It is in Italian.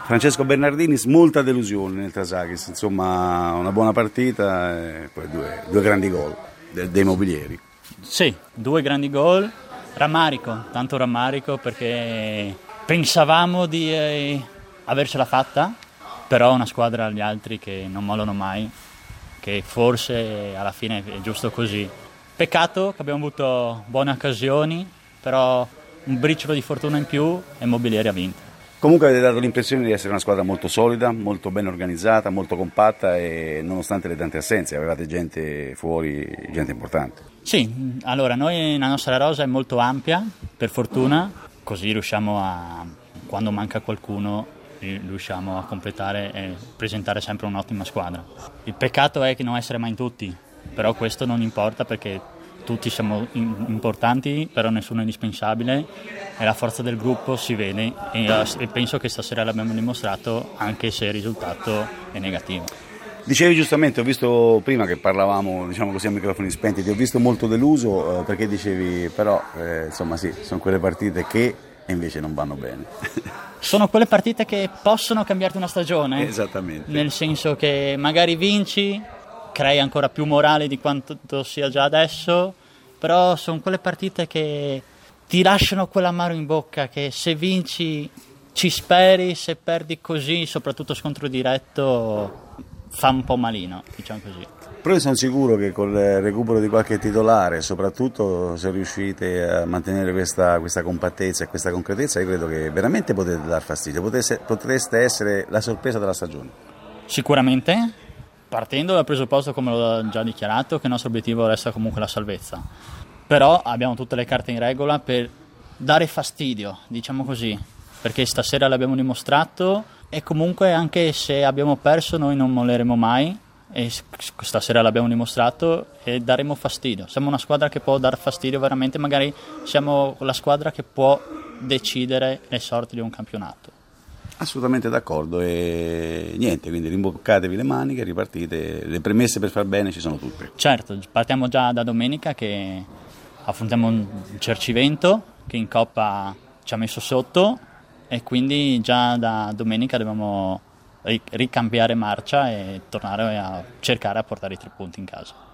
Francesco Bernardini, molta delusione nel Trasakis, insomma una buona partita e poi due grandi gol dei mobilieri. Sì, 2 grandi gol, tanto rammarico perché pensavamo di avercela fatta, però una squadra agli altri che non mollano mai, che forse alla fine è giusto così. Peccato che abbiamo avuto buone occasioni, però un briciolo di fortuna in più e Mobilieri ha vinto. Comunque avete dato l'impressione di essere una squadra molto solida, molto ben organizzata, molto compatta e nonostante le tante assenze avevate gente fuori, gente importante. Sì, allora la nostra rosa è molto ampia, per fortuna, così riusciamo quando manca qualcuno, riusciamo a completare e presentare sempre un'ottima squadra. Il peccato è che non essere mai in tutti, però questo non importa perché tutti siamo importanti, però nessuno è indispensabile e la forza del gruppo si vede e penso che stasera l'abbiamo dimostrato anche se il risultato è negativo. Dicevi giustamente, ho visto prima che parlavamo, diciamo così, a microfoni spenti, ti ho visto molto deluso perché dicevi però insomma sì, sono quelle partite che invece non vanno bene. Sono quelle partite che possono cambiarti una stagione. Esattamente. Nel senso che magari vinci, crei ancora più morale di quanto sia già adesso, però sono quelle partite che ti lasciano quell'amaro in bocca che se vinci ci speri, se perdi così, soprattutto scontro diretto, fa un po' malino, diciamo così. Però io sono sicuro che col recupero di qualche titolare, soprattutto se riuscite a mantenere questa compattezza e questa concretezza, io credo che veramente potete dar fastidio, potreste essere la sorpresa della stagione. Sicuramente, partendo dal presupposto, come l'ho già dichiarato, che il nostro obiettivo resta comunque la salvezza. Però abbiamo tutte le carte in regola per dare fastidio, diciamo così, perché stasera l'abbiamo dimostrato e comunque anche se abbiamo perso noi non molleremo mai e stasera l'abbiamo dimostrato e daremo fastidio. Siamo una squadra che può dar fastidio veramente, magari siamo la squadra che può decidere le sorti di un campionato. Assolutamente d'accordo e niente, quindi rimboccatevi le maniche, ripartite, le premesse per far bene ci sono tutte. Certo, partiamo già da domenica che affrontiamo un Cercivento che in Coppa ci ha messo sotto e quindi già da domenica dobbiamo ricambiare marcia e tornare a cercare a portare i 3 punti in casa.